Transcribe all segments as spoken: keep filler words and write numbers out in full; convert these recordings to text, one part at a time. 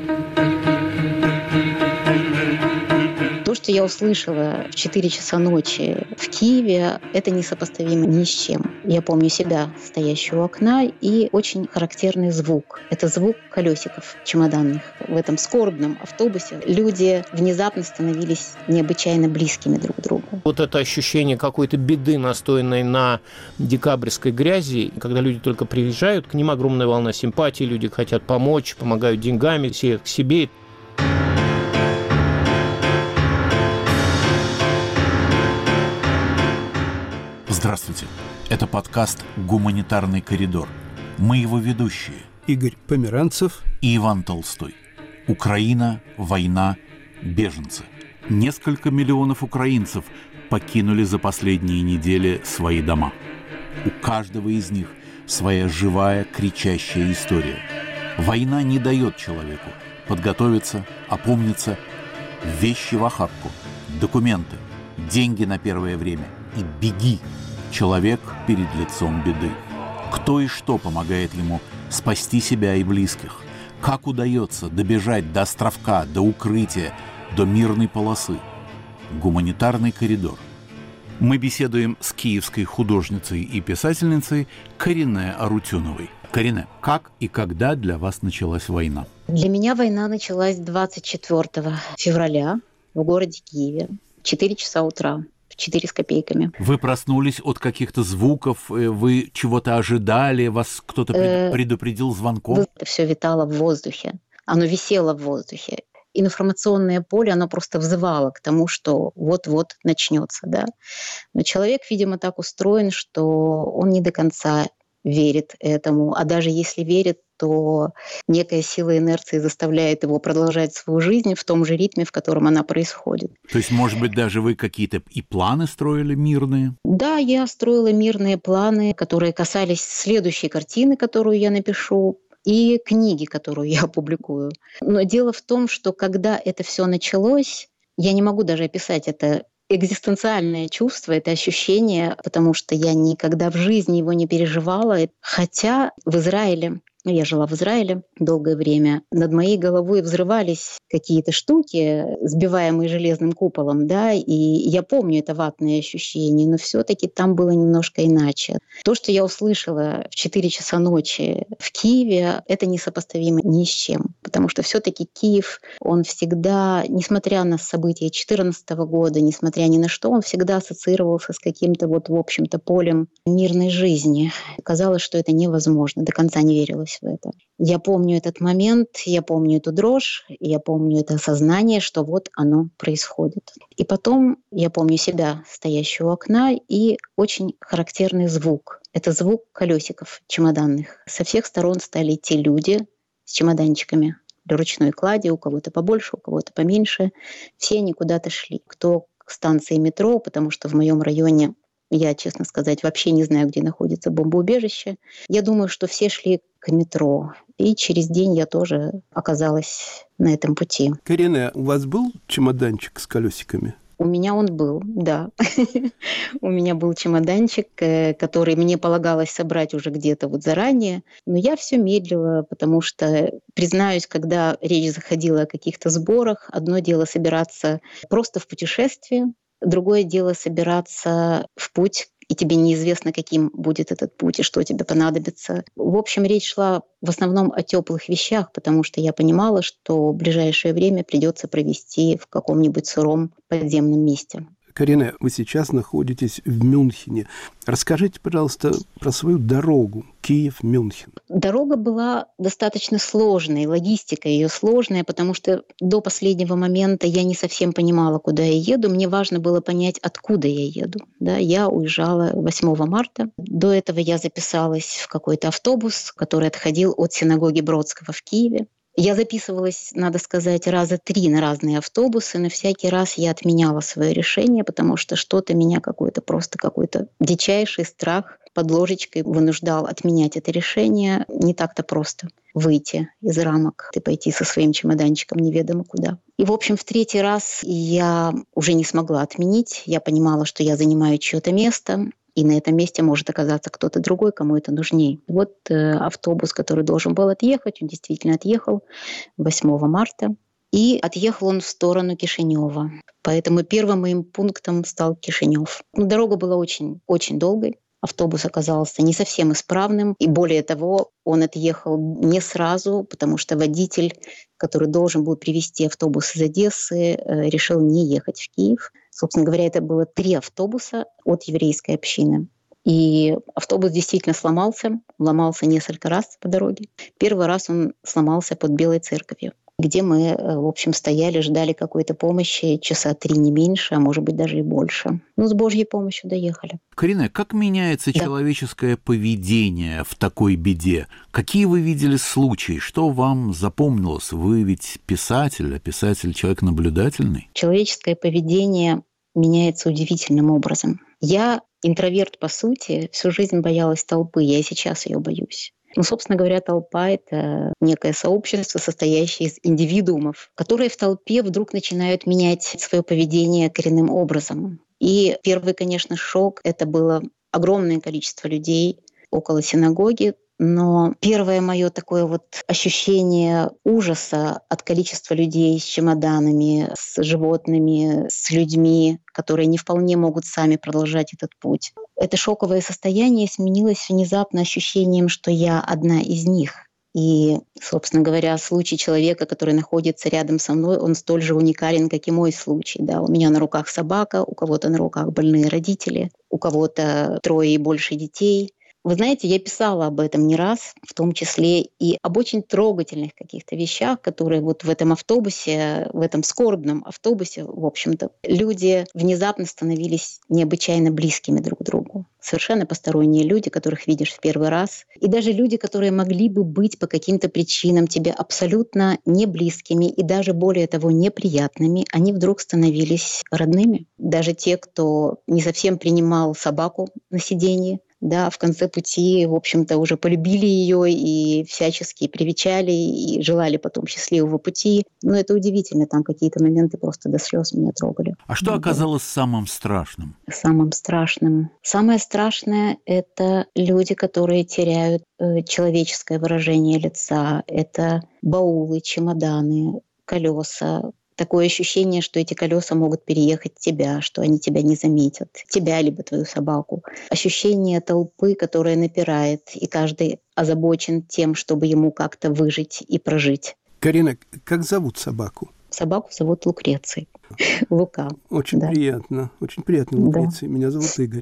То, что я услышала в четыре часа ночи в Киеве, это несопоставимо ни с чем. Я помню себя, стоящую у окна, и очень характерный звук. Это звук колесиков чемоданных. В этом скорбном автобусе люди внезапно становились необычайно близкими друг к другу. Вот это ощущение какой-то беды, настоянной на декабрьской грязи, когда люди только приезжают, к ним огромная волна симпатии, люди хотят помочь, помогают деньгами, все к себе. Здравствуйте. Это подкаст «Гуманитарный коридор». Мы его ведущие. Игорь Померанцев и Иван Толстой. Украина, война, беженцы. Несколько миллионов украинцев покинули за последние недели свои дома. У каждого из них своя живая, кричащая история. Война не дает человеку подготовиться, опомниться, вещи в охапку, документы, деньги на первое время и беги. Человек перед лицом беды. Кто и что помогает ему спасти себя и близких? Как удается добежать до островка, до укрытия, до мирной полосы? Гуманитарный коридор. Мы беседуем с киевской художницей и писательницей Карине Арутюновой. Карине, как и когда для вас началась война? Для меня война началась двадцать четвёртого февраля в городе Киеве. четыре часа утра. четыре с копейками. Вы проснулись от каких-то звуков, вы чего-то ожидали, вас кто-то предупредил звонком? Это все витало в воздухе, оно висело в воздухе. Информационное поле, оно просто взывало к тому, что вот-вот начнется, да. Но человек, видимо, так устроен, что он не до конца верит этому, а даже если верит, то некая сила инерции заставляет его продолжать свою жизнь в том же ритме, в котором она происходит. То есть, может быть, даже вы какие-то и планы строили мирные? Да, я строила мирные планы, которые касались следующей картины, которую я напишу, и книги, которую я опубликую. Но дело в том, что когда это все началось, я не могу даже описать это экзистенциальное чувство, это ощущение, потому что я никогда в жизни его не переживала. Хотя в Израиле, я жила в Израиле долгое время, над моей головой взрывались какие-то штуки, сбиваемые железным куполом, да, и я помню это ватное ощущение, но все-таки там было немножко иначе. То, что я услышала в четыре часа ночи в Киеве, это несопоставимо ни с чем, потому что все-таки Киев, он всегда, несмотря на события две тысячи четырнадцатого года, несмотря ни на что, он всегда ассоциировался с каким-то вот, в общем-то, полем мирной жизни. Казалось, что это невозможно, до конца не верилось в это. Я помню этот момент, я помню эту дрожь, я помню это осознание, что вот оно происходит. И потом я помню себя, стоящую у окна, и очень характерный звук. Это звук колесиков чемоданных. Со всех сторон стали идти люди с чемоданчиками для ручной клади, у кого-то побольше, у кого-то поменьше. Все они куда-то шли. Кто к станции метро, потому что в моем районе, я, честно сказать, вообще не знаю, где находится бомбоубежище. Я думаю, что все шли к метро. И через день я тоже оказалась на этом пути. Карине, у вас был чемоданчик с колесиками? У меня он был, да. У меня был чемоданчик, который мне полагалось собрать уже где-то вот заранее. Но я все медлила, потому что, признаюсь, когда речь заходила о каких-то сборах, одно дело собираться просто в путешествие, другое дело собираться в путь, и тебе неизвестно, каким будет этот путь и что тебе понадобится. В общем, речь шла в основном о теплых вещах, потому что я понимала, что в ближайшее время придется провести в каком-нибудь сыром подземном месте. Карине, вы сейчас находитесь в Мюнхене. Расскажите, пожалуйста, про свою дорогу Киев-Мюнхен. Дорога была достаточно сложной, логистика ее сложная, потому что до последнего момента я не совсем понимала, куда я еду. Мне важно было понять, откуда я еду. Да, я уезжала восьмого марта. До этого я записалась в какой-то автобус, который отходил от синагоги Бродского в Киеве. Я записывалась, надо сказать, раза три на разные автобусы, но всякий раз я отменяла свое решение, потому что что-то меня какой-то просто какой-то дичайший страх под ложечкой вынуждал отменять это решение. Не так-то просто выйти из рамок и пойти со своим чемоданчиком неведомо куда. И, в общем, в третий раз я уже не смогла отменить. Я понимала, что я занимаю чье-то место. И на этом месте может оказаться кто-то другой, кому это нужнее. Вот э, автобус, который должен был отъехать, он действительно отъехал восьмого марта. И отъехал он в сторону Кишинева. Поэтому первым моим пунктом стал Кишинев. Ну, дорога была очень, очень долгой. Автобус оказался не совсем исправным. И более того, он отъехал не сразу, потому что водитель, который должен был привезти автобус из Одессы, решил не ехать в Киев. Собственно говоря, это было три автобуса от еврейской общины. И автобус действительно сломался. Ломался несколько раз по дороге. Первый раз он сломался под Белой церковью, где мы, в общем, стояли, ждали какой-то помощи часа три, не меньше, а может быть даже и больше. Ну, с Божьей помощью доехали. Карина, как меняется да. человеческое поведение в такой беде? Какие вы видели случаи? Что вам запомнилось? Вы ведь писатель, а писатель человек наблюдательный. Человеческое поведение меняется удивительным образом. Я интроверт по сути, всю жизнь боялась толпы, я и сейчас ее боюсь. Ну, собственно говоря, толпа — это некое сообщество, состоящее из индивидуумов, которые в толпе вдруг начинают менять свое поведение коренным образом. И первый, конечно, шок — это было огромное количество людей около синагоги. Но первое мое такое вот ощущение ужаса от количества людей с чемоданами, с животными, с людьми, которые не вполне могут сами продолжать этот путь. Это шоковое состояние сменилось внезапно ощущением, что я одна из них. И, собственно говоря, случай человека, который находится рядом со мной, он столь же уникален, как и мой случай. Да, у меня на руках собака, у кого-то на руках больные родители, у кого-то трое и больше детей. Вы знаете, я писала об этом не раз, в том числе и об очень трогательных каких-то вещах, которые вот в этом автобусе, в этом скорбном автобусе, в общем-то, люди внезапно становились необычайно близкими друг к другу. Совершенно посторонние люди, которых видишь в первый раз. И даже люди, которые могли бы быть по каким-то причинам тебе абсолютно не близкими и даже более того неприятными, они вдруг становились родными. Даже те, кто не совсем принимал собаку на сиденье, да, в конце пути, в общем-то, уже полюбили ее и всячески привечали, и желали потом счастливого пути. Но это удивительно, там какие-то моменты просто до слез меня трогали. А что оказалось самым страшным? Самым страшным? Самое страшное — это люди, которые теряют э, человеческое выражение лица. Это баулы, чемоданы, колеса. Такое ощущение, что эти колеса могут переехать тебя, что они тебя не заметят, тебя либо твою собаку. Ощущение толпы, которая напирает, и каждый озабочен тем, чтобы ему как-то выжить и прожить. Карина, как зовут собаку? Собаку зовут Лукрецией. Лука. Очень да. приятно. Очень приятно, Лукреция. Да. Меня зовут Игорь.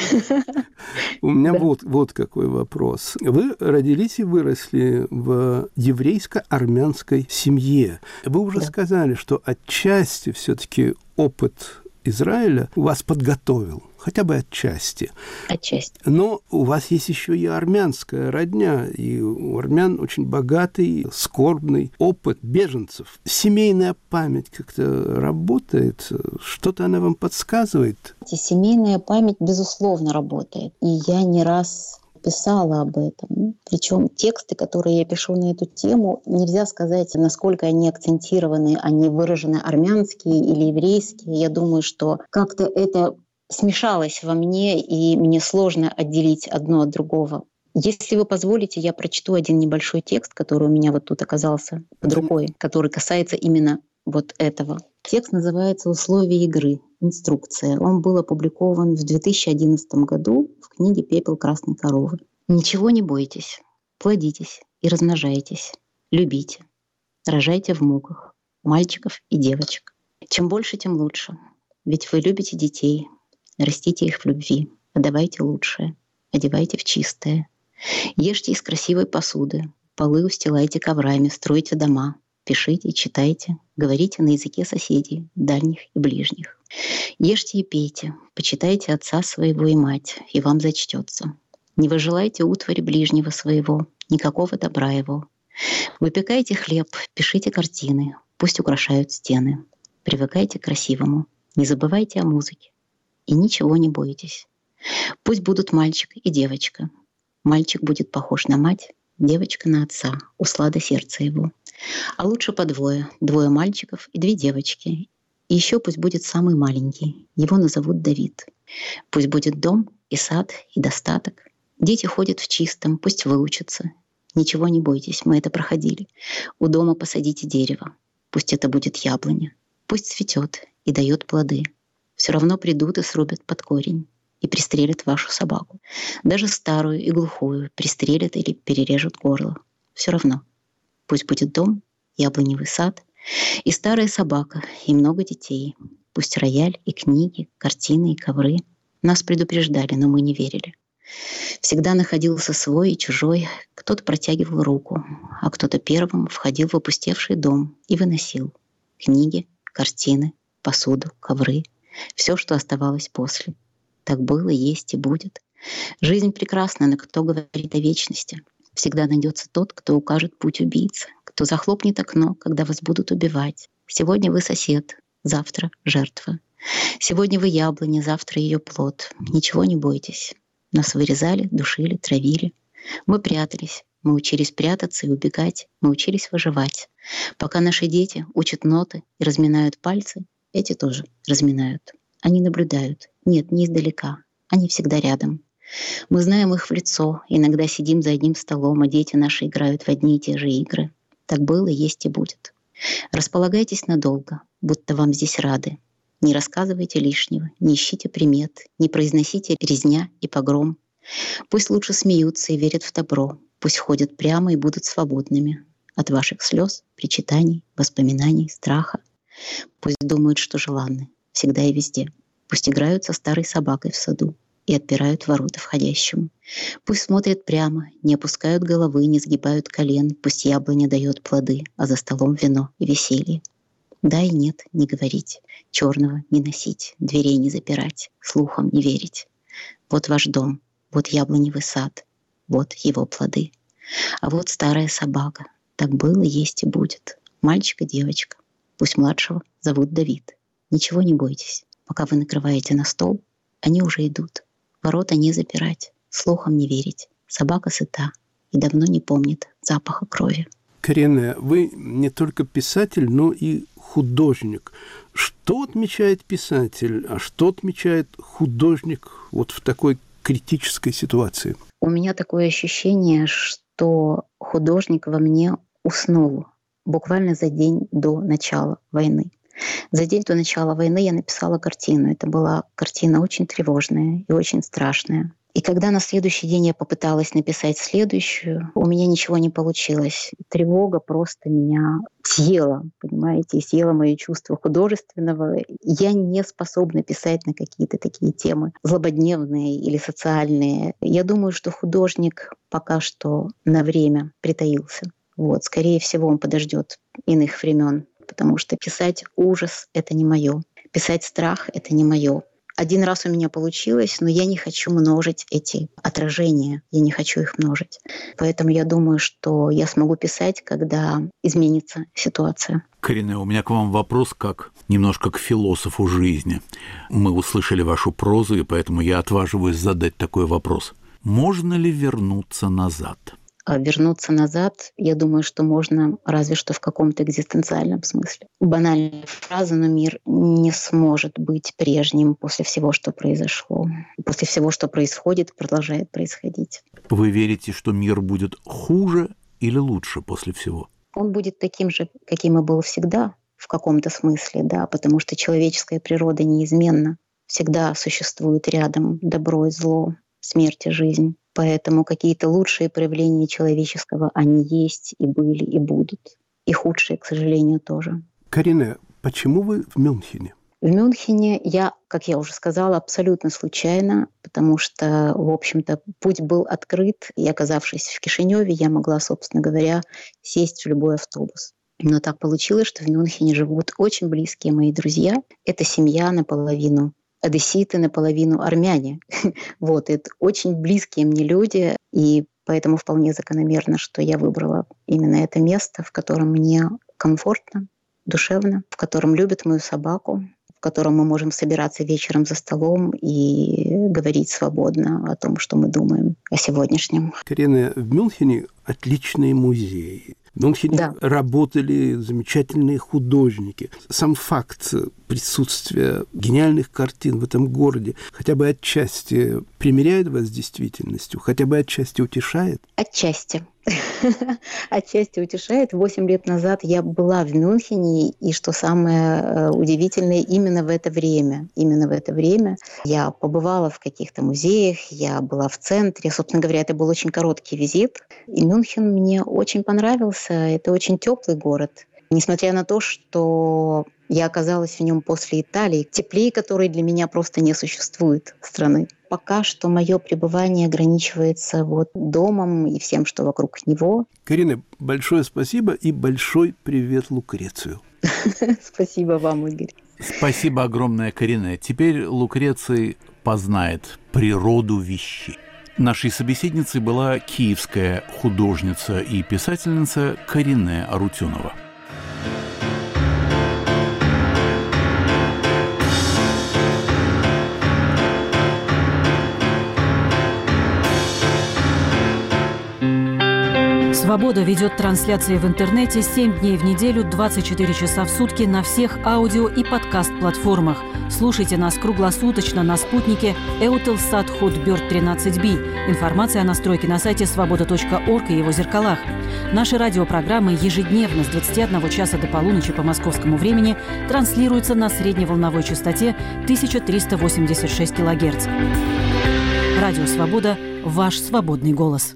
У меня вот, вот какой вопрос. Вы родились и выросли в еврейско-армянской семье. Вы уже да. сказали, что отчасти все-таки опыт Израиля вас подготовил, хотя бы отчасти. Отчасти. Но у вас есть еще и армянская родня, и у армян очень богатый, скорбный опыт беженцев. Семейная память как-то работает? Что-то она вам подсказывает? Семейная память, безусловно, работает. И я не раз писала об этом. Причем тексты, которые я пишу на эту тему, нельзя сказать, насколько они акцентированы, они выражены армянские или еврейские. Я думаю, что как-то это смешалось во мне, и мне сложно отделить одно от другого. Если вы позволите, я прочту один небольшой текст, который у меня вот тут оказался под рукой, который касается именно вот этого. Текст называется «Условия игры. Инструкция». Он был опубликован в две тысячи одиннадцатом году в книге «Пепел красной коровы». Ничего не бойтесь, плодитесь и размножайтесь, любите, рожайте в муках мальчиков и девочек. Чем больше, тем лучше. Ведь вы любите детей, растите их в любви, отдавайте лучшее, одевайте в чистое. Ешьте из красивой посуды, полы устилайте коврами, стройте дома, пишите, читайте, говорите на языке соседей, дальних и ближних. Ешьте и пейте, почитайте отца своего и мать, и вам зачтется. Не выжелайте утвари ближнего своего, никакого добра его. Выпекайте хлеб, пишите картины, пусть украшают стены. Привыкайте к красивому, не забывайте о музыке. И ничего не бойтесь. Пусть будут мальчик и девочка. Мальчик будет похож на мать, девочка на отца, услада сердца его. А лучше по двое, двое мальчиков и две девочки. И еще пусть будет самый маленький, его назовут Давид. Пусть будет дом, и сад, и достаток. Дети ходят в чистом, пусть выучатся. Ничего не бойтесь, мы это проходили. У дома посадите дерево. Пусть это будет яблоня. Пусть цветет и дает плоды. Все равно придут и срубят под корень. И пристрелят вашу собаку. Даже старую и глухую пристрелят или перережут горло. Все равно. Пусть будет дом, яблоневый сад, и старая собака, и много детей. Пусть рояль и книги, картины и ковры. Нас предупреждали, но мы не верили. Всегда находился свой и чужой. Кто-то протягивал руку, а кто-то первым входил в опустевший дом и выносил книги, картины, посуду, ковры. Все, что оставалось после. Так было, есть и будет. Жизнь прекрасна, но кто говорит о вечности? Всегда найдется тот, кто укажет путь убийцы, кто захлопнет окно, когда вас будут убивать. Сегодня вы сосед, завтра жертва. Сегодня вы яблоня, завтра ее плод. Ничего не бойтесь. Нас вырезали, душили, травили. Мы прятались, мы учились прятаться и убегать, мы учились выживать. Пока наши дети учат ноты и разминают пальцы, эти тоже разминают. Они наблюдают. Нет, не издалека. Они всегда рядом. Мы знаем их в лицо, иногда сидим за одним столом, а дети наши играют в одни и те же игры. Так было, есть и будет. Располагайтесь надолго, будто вам здесь рады. Не рассказывайте лишнего, не ищите примет, не произносите резня и погром. Пусть лучше смеются и верят в добро, пусть ходят прямо и будут свободными от ваших слез, причитаний, воспоминаний, страха. Пусть думают, что желанны, всегда и везде. Пусть играют со старой собакой в саду и отпирают ворота входящему. Пусть смотрят прямо, не опускают головы, не сгибают колен. Пусть яблоня дает плоды, а за столом вино и веселье. Да и нет, не говорить, черного не носить, дверей не запирать, слухом не верить. Вот ваш дом, вот яблоневый сад, вот его плоды. А вот старая собака, так было, есть и будет. Мальчик и девочка, пусть младшего зовут Давид. Ничего не бойтесь, пока вы накрываете на стол, они уже идут. Ворота не запирать, слухом не верить. Собака сыта и давно не помнит запаха крови. Карине, вы не только писатель, но и художник. Что отмечает писатель, а что отмечает художник вот в такой критической ситуации? У меня такое ощущение, что художник во мне уснул буквально за день до начала войны. За день до начала войны я написала картину. Это была картина очень тревожная и очень страшная. И когда на следующий день я попыталась написать следующую, у меня ничего не получилось. Тревога просто меня съела, понимаете, и съела мои чувства художественного. Я не способна писать на какие-то такие темы злободневные или социальные. Я думаю, что художник пока что на время притаился. Вот, скорее всего, он подождет иных времен, потому что писать ужас — это не мое, писать страх — это не мое. Один раз у меня получилось, но я не хочу множить эти отражения, я не хочу их множить. Поэтому я думаю, что я смогу писать, когда изменится ситуация. Карине, у меня к вам вопрос как немножко к философу жизни. Мы услышали вашу прозу, и поэтому я отваживаюсь задать такой вопрос. Можно ли вернуться назад? Вернуться назад, я думаю, что можно разве что в каком-то экзистенциальном смысле. Банальная фраза, но мир не сможет быть прежним после всего, что произошло. После всего, что происходит, продолжает происходить. Вы верите, что мир будет хуже или лучше после всего? Он будет таким же, каким и был всегда, в каком-то смысле, да, потому что человеческая природа неизменна. Всегда существует рядом добро и зло, смерть и жизнь. Поэтому какие-то лучшие проявления человеческого, они есть и были, и будут. И худшие, к сожалению, тоже. Карине, почему вы в Мюнхене? В Мюнхене я, как я уже сказала, абсолютно случайно, потому что, в общем-то, путь был открыт, и, оказавшись в Кишиневе, я могла, собственно говоря, сесть в любой автобус. Но так получилось, что в Мюнхене живут очень близкие мои друзья. Это семья наполовину одесситы, наполовину армяне. Вот, это очень близкие мне люди, и поэтому вполне закономерно, что я выбрала именно это место, в котором мне комфортно, душевно, в котором любят мою собаку, в котором мы можем собираться вечером за столом и говорить свободно о том, что мы думаем о сегодняшнем. Карине, в Мюнхене отличные музеи. В Мюнхене да. работали замечательные художники. Сам факт присутствия гениальных картин в этом городе хотя бы отчасти примиряет вас с действительностью? Хотя бы отчасти утешает? Отчасти. Отчасти утешает. Восемь лет назад я была в Мюнхене, и что самое удивительное, именно в это время, именно в это время я побывала в каких-то музеях, я была в центре. Собственно говоря, это был очень короткий визит. И Мюнхен мне очень понравился. Это очень теплый город. Несмотря на то, что я оказалась в нем после Италии, теплее которой для меня просто не существует страны. Пока что мое пребывание ограничивается вот домом и всем, что вокруг него. Карина, большое спасибо и большой привет Лукрецию. Спасибо вам, Игорь. Спасибо огромное, Карина. Теперь Лукреций познает природу вещей. Нашей собеседницей была киевская художница и писательница Карина Арутюнова. «Свобода» ведет трансляции в интернете семь дней в неделю, двадцать четыре часа в сутки на всех аудио и подкаст-платформах. Слушайте нас круглосуточно на спутнике Eutelsat Hotbird тринадцать би. Информация о настройке на сайте свобода точка орг и его зеркалах. Наши радиопрограммы ежедневно с двадцати одного часа до полуночи по московскому времени транслируются на средневолновой частоте тысяча триста восемьдесят шесть килогерц. Радио «Свобода» – ваш свободный голос.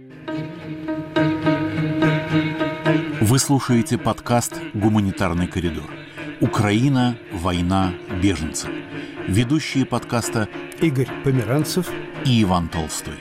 Вы слушаете подкаст «Гуманитарный коридор». Украина, война, беженцы. Ведущие подкаста Игорь Померанцев и Иван Толстой.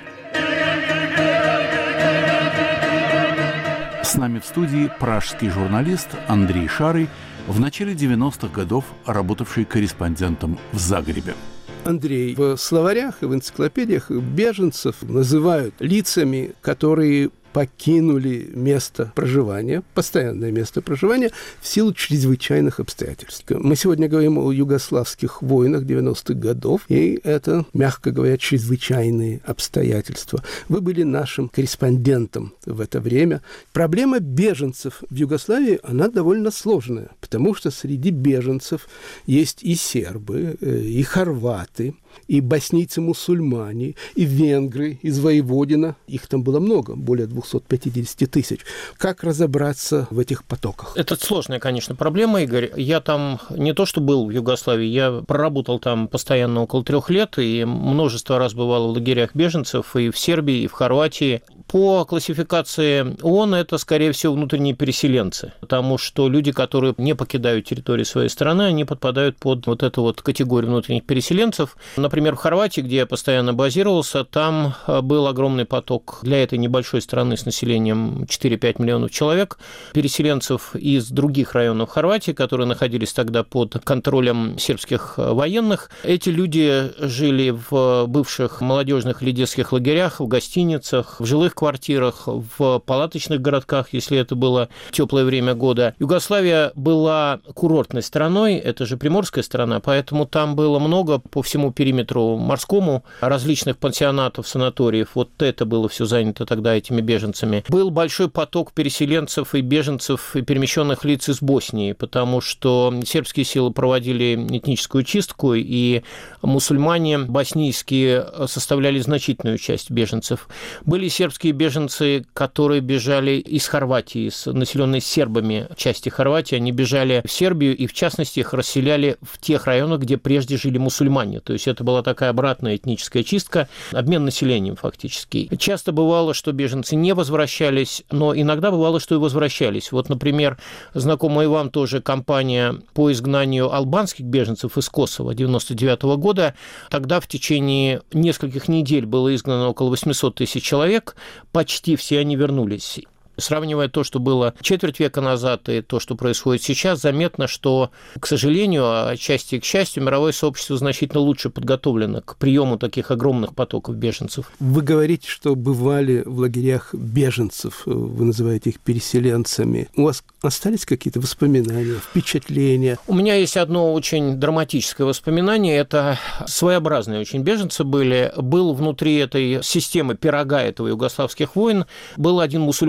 С нами в студии пражский журналист Андрей Шарый, в начале девяностых годов работавший корреспондентом в Загребе. Андрей, в словарях и в энциклопедиях беженцев называют лицами, которые покинули место проживания, постоянное место проживания, в силу чрезвычайных обстоятельств. Мы сегодня говорим о югославских войнах девяностых годов, и это, мягко говоря, чрезвычайные обстоятельства. Вы были нашим корреспондентом в это время. Проблема беженцев в Югославии, она довольно сложная, потому что среди беженцев есть и сербы, и хорваты, и боснийцы-мусульмане, и венгры из Воеводина. Их там было много, более двухсот пятидесяти тысяч. Как разобраться в этих потоках? Это сложная, конечно, проблема, Игорь. Я там не то что был в Югославии, я проработал там постоянно около трех лет, и множество раз бывал в лагерях беженцев и в Сербии, и в Хорватии. По классификации ООН это, скорее всего, внутренние переселенцы, потому что люди, которые не покидают территорию своей страны, они подпадают под вот эту вот категорию внутренних переселенцев. Например, в Хорватии, где я постоянно базировался, там был огромный поток для этой небольшой страны с населением четыре-пять миллионов человек, переселенцев из других районов Хорватии, которые находились тогда под контролем сербских военных. Эти люди жили в бывших молодежных или детских лагерях, в гостиницах, в жилых квартирах, в палаточных городках, если это было теплое время года. Югославия была курортной страной, это же приморская страна, поэтому там было много по всему периметру морскому различных пансионатов, санаториев. Вот это было все занято тогда этими беженцами. Был большой поток переселенцев и беженцев и перемещенных лиц из Боснии, потому что сербские силы проводили этническую чистку, и мусульмане боснийские составляли значительную часть беженцев. Были сербские беженцы, которые бежали из Хорватии, из населенной сербами части Хорватии. Они бежали в Сербию, и в частности их расселяли в тех районах, где прежде жили мусульмане. То есть это была такая обратная этническая чистка, обмен населением фактически. Часто бывало, что беженцы не возвращались, но иногда бывало, что и возвращались. Вот, например, знакомая вам тоже компания по изгнанию албанских беженцев из Косово девяносто девятого года. Тогда в течение нескольких недель было изгнано около восемьсот тысяч человек. Почти все они вернулись. Сравнивая то, что было четверть века назад, и то, что происходит сейчас, заметно, что, к сожалению, отчасти к счастью, мировое сообщество значительно лучше подготовлено к приему таких огромных потоков беженцев. Вы говорите, что бывали в лагерях беженцев, вы называете их переселенцами. У вас остались какие-то воспоминания, впечатления? У меня есть одно очень драматическое воспоминание. Это своеобразные очень беженцы были. Был внутри этой системы пирога этого югославских войн, был один мусульманско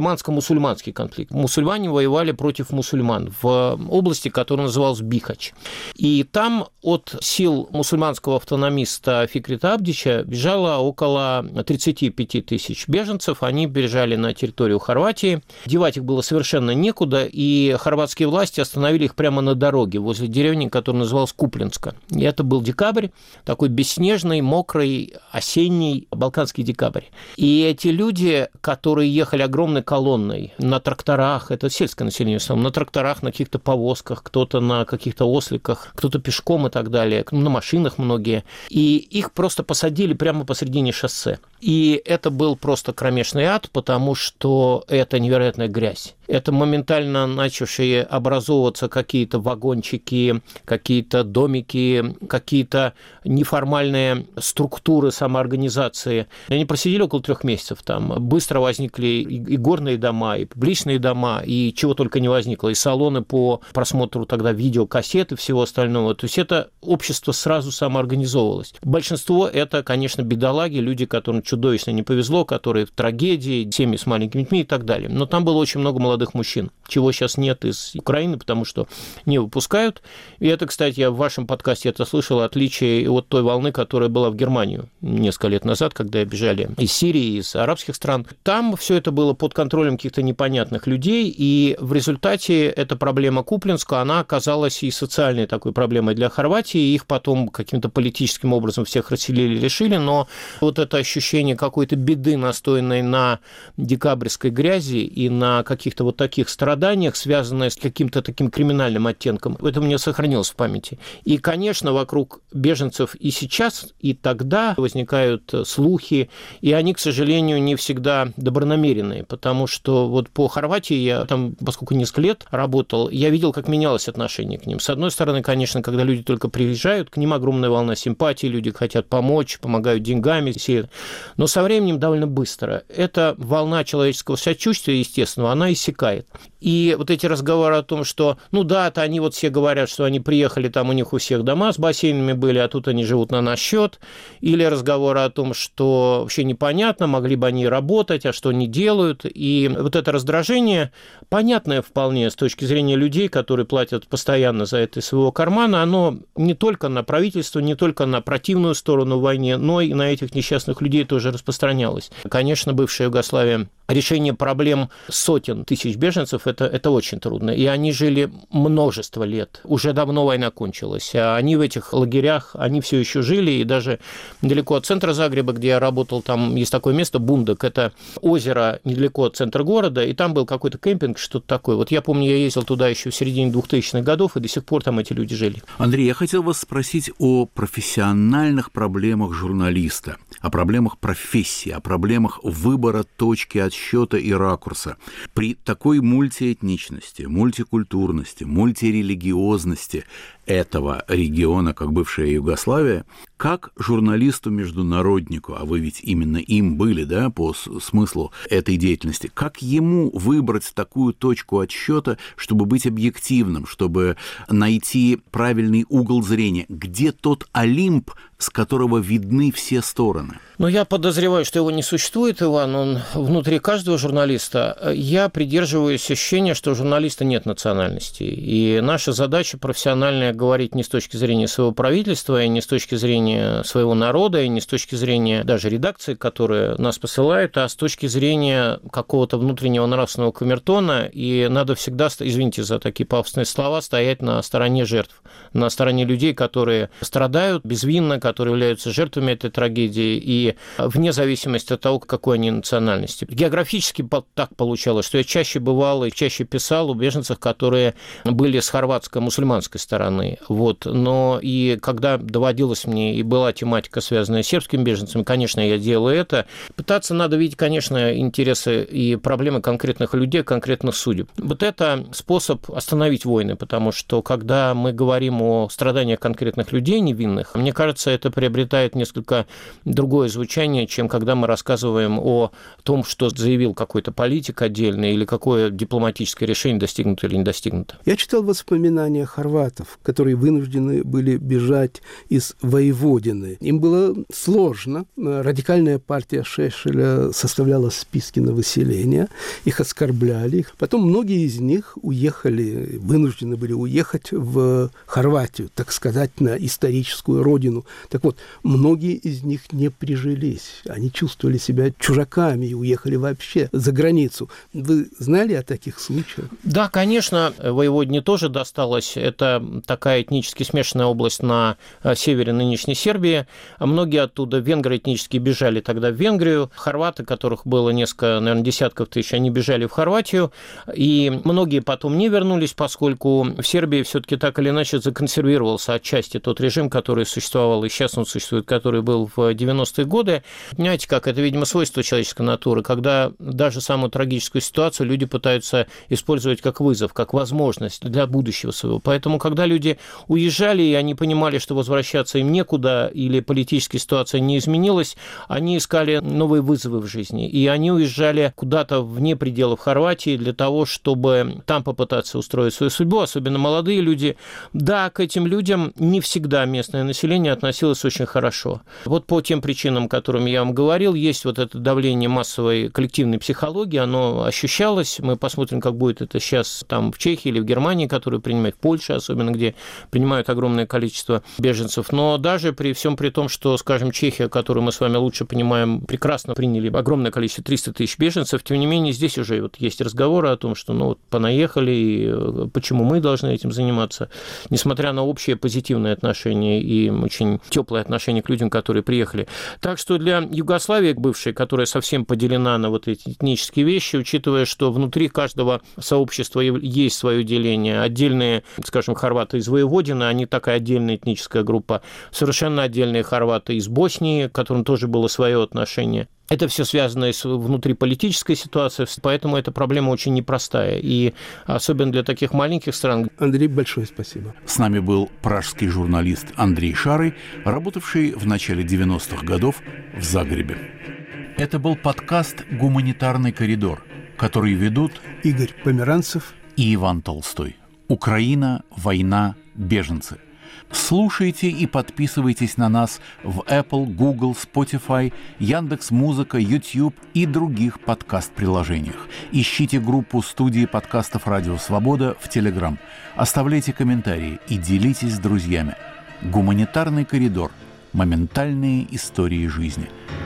мусульманский конфликт. Мусульмане воевали против мусульман в области, которая называлась Бихач. И там от сил мусульманского автономиста Фикрита Абдича бежало около тридцать пять тысяч беженцев. Они бежали на территорию Хорватии. Девать их было совершенно некуда, и хорватские власти остановили их прямо на дороге возле деревни, которая называлась Куплинска. И это был декабрь, такой бесснежный, мокрый, осенний балканский декабрь. И эти люди, которые ехали огромной колонной на тракторах, это сельское население, на тракторах, на каких-то повозках, кто-то на каких-то осликах, кто-то пешком и так далее, на машинах многие, и их просто посадили прямо посредине шоссе. И это был просто кромешный ад, потому что это невероятная грязь. Это моментально начавшие образовываться какие-то вагончики, какие-то домики, какие-то неформальные структуры самоорганизации. Они просидели около трех месяцев там. Быстро возникли и горные дома, и публичные дома, и чего только не возникло, и салоны по просмотру тогда видеокассет и всего остального. То есть это общество сразу самоорганизовывалось. Большинство это, конечно, бедолаги, люди, которым чудовищно не повезло, которые в трагедии, семьи с маленькими детьми и так далее. Но там было очень много молодых мужчин, чего сейчас нет из Украины, потому что не выпускают. И это, кстати, я в вашем подкасте это слышал, отличие от той волны, которая была в Германию несколько лет назад, когда бежали из Сирии, из арабских стран. Там все это было под контролем каких-то непонятных людей, и в результате эта проблема Куплинска, она оказалась и социальной такой проблемой для Хорватии, их потом каким-то политическим образом всех расселили, решили, но вот это ощущение какой-то беды, настоянной на декабрьской грязи и на каких-то вот таких страданиях, связанное с каким-то таким криминальным оттенком, это мне сохранилось в памяти. И, конечно, вокруг беженцев и сейчас, и тогда возникают слухи, и они, к сожалению, не всегда добронамеренные, потому что вот по Хорватии я там, поскольку несколько лет работал, я видел, как менялось отношение к ним. С одной стороны, конечно, когда люди только приезжают, к ним огромная волна симпатии, люди хотят помочь, помогают деньгами, но со временем довольно быстро эта волна человеческого сочувствия, естественно, она иссякает. И вот эти разговоры о том, что, ну да, то они вот все говорят, что они приехали, там у них у всех дома с бассейнами были, а тут они живут на наш счет, или разговоры о том, что вообще непонятно, могли бы они работать, а что они делают. И вот это раздражение, понятное вполне с точки зрения людей, которые платят постоянно за это из своего кармана, оно не только на правительство, не только на противную сторону в войне, но и на этих несчастных людей тоже распространялось. Конечно, бывшая Югославия, решение проблем сотен тысяч беженцев это, – это очень трудно. И они жили множество лет. Уже давно война кончилась. А они в этих лагерях, они все еще жили. И даже недалеко от центра Загреба, где я работал, там есть такое место, Бундак. Это озеро недалеко от центра города. И там был какой-то кемпинг, что-то такое. Вот я помню, я ездил туда еще в середине двухтысячных годов, и до сих пор там эти люди жили. Андрей, я хотел вас спросить о профессиональных проблемах журналиста, о проблемах профессии, о проблемах выбора точки отсчета и ракурса. При такой мультиэтничности, мультикультурности, мультирелигиозности этого региона, как бывшая Югославия, как журналисту-международнику, а вы ведь именно им были, да, по смыслу этой деятельности, как ему выбрать такую точку отсчета, чтобы быть объективным, чтобы найти правильный угол зрения, где тот Олимп, с которого видны все стороны? Ну, я подозреваю, что его не существует, Иван, он внутри каждого журналиста. Я придерживаюсь ощущения, что у журналиста нет национальности, и наша задача профессиональная говорить не с точки зрения своего правительства, и не с точки зрения своего народа, и не с точки зрения даже редакции, которая нас посылает, а с точки зрения какого-то внутреннего нравственного камертона, и надо всегда, извините за такие пафосные слова, стоять на стороне жертв, на стороне людей, которые страдают безвинно, которые являются жертвами этой трагедии, и вне зависимости от того, какой они национальности. Географически так получалось, что я чаще бывал и чаще писал о беженцах, которые были с хорватско-мусульманской стороны. Вот. Но и когда доводилось мне, и была тематика, связанная с сербскими беженцами, конечно, я делаю это. Пытаться надо видеть, конечно, интересы и проблемы конкретных людей, конкретных судеб. Вот это способ остановить войны, потому что, когда мы говорим о страданиях конкретных людей невинных, мне кажется, это приобретает несколько другое звучание, чем когда мы рассказываем о том, что заявил какой-то политик отдельный или какое дипломатическое решение достигнуто или не достигнуто. Я читал воспоминания хорватов, которые вынуждены были бежать из воеводств воеводины. Им было сложно. Радикальная партия Шешеля составляла списки на выселение, их оскорбляли. Потом многие из них уехали, вынуждены были уехать в Хорватию, так сказать, на историческую родину. Так вот, многие из них не прижились. Они чувствовали себя чужаками и уехали вообще за границу. Вы знали о таких случаях? Да, конечно, Воеводине тоже досталось. Это такая этнически смешанная область на севере нынешней Сербии. Многие оттуда, венгры этнически, бежали тогда в Венгрию. Хорваты, которых было несколько, наверное, десятков тысяч, они бежали в Хорватию. И многие потом не вернулись, поскольку в Сербии все-таки так или иначе законсервировался отчасти тот режим, который существовал, и сейчас он существует, который был в девяностые годы. Понимаете, как это, видимо, свойство человеческой натуры, когда даже самую трагическую ситуацию люди пытаются использовать как вызов, как возможность для будущего своего. Поэтому, когда люди уезжали, и они понимали, что возвращаться им некуда, или политическая ситуация не изменилась, они искали новые вызовы в жизни. И они уезжали куда-то вне пределов Хорватии для того, чтобы там попытаться устроить свою судьбу, особенно молодые люди. Да, к этим людям не всегда местное население относилось очень хорошо. Вот по тем причинам, которыми я вам говорил, есть вот это давление массовой коллективной психологии, оно ощущалось. Мы посмотрим, как будет это сейчас там в Чехии или в Германии, которые принимают, в Польше особенно, где принимают огромное количество беженцев. Но даже при всем при том, что, скажем, Чехия, которую мы с вами лучше понимаем, прекрасно приняли огромное количество, триста тысяч беженцев, тем не менее здесь уже вот есть разговоры о том, что ну вот понаехали, и почему мы должны этим заниматься, несмотря на общее позитивное отношение и очень теплое отношение к людям, которые приехали. Так что для Югославии бывшей, которая совсем поделена на вот эти этнические вещи, учитывая, что внутри каждого сообщества есть свое деление, отдельные, скажем, хорваты из Воеводины, они такая отдельная этническая группа, совершенно отдельные хорваты из Боснии, к которым тоже было свое отношение. Это все связано с внутриполитической ситуацией, поэтому эта проблема очень непростая, и особенно для таких маленьких стран. Андрей, большое спасибо. С нами был пражский журналист Андрей Шарый, работавший в начале девяностых годов в Загребе. Это был подкаст «Гуманитарный коридор», который ведут Игорь Померанцев и Иван Толстой. Украина, война, беженцы. Слушайте и подписывайтесь на нас в Apple, Google, Spotify, Яндекс.Музыка, YouTube и других подкаст-приложениях. Ищите группу студии подкастов «Радио Свобода» в Telegram. Оставляйте комментарии и делитесь с друзьями. Гуманитарный коридор. Моментальные истории жизни.